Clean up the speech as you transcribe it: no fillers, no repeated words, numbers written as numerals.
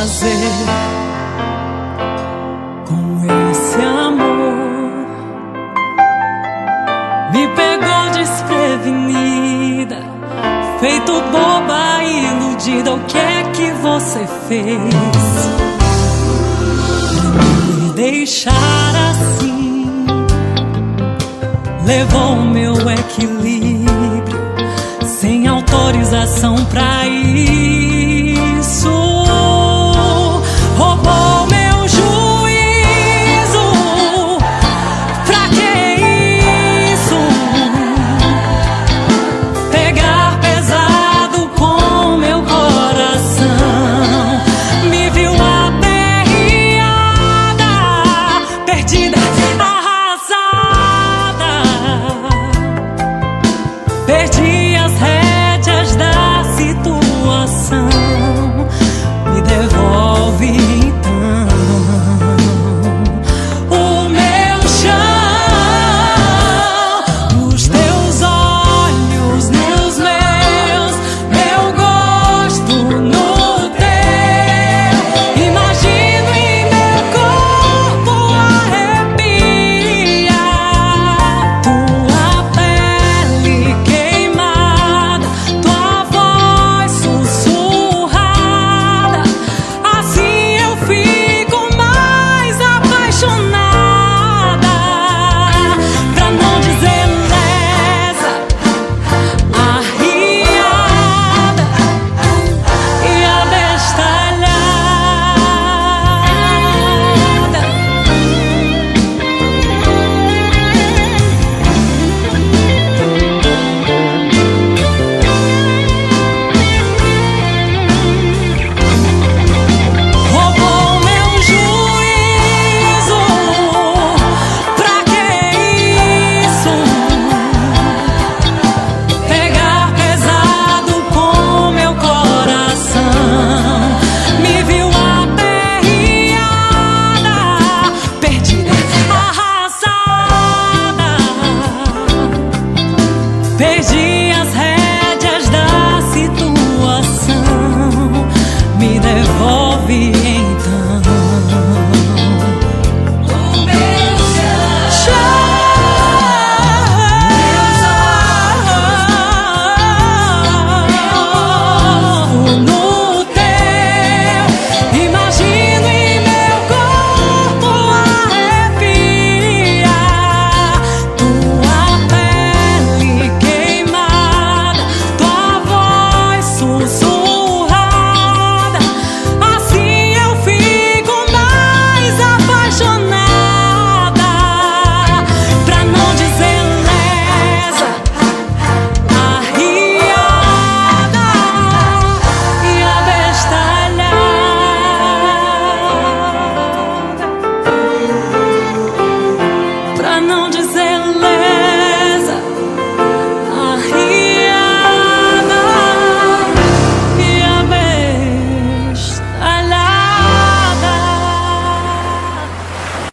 fazer com esse amor? Me pegou desprevenida, feito boba, iludida. O que é que você fez pra me deixar assim? Levou o meu equilíbrio sem autorização pra isso. Roubou meu juízo. Pra que isso? Pegar pesado com meu coração. Me viu aperreada, perdida, arrasada, perdida.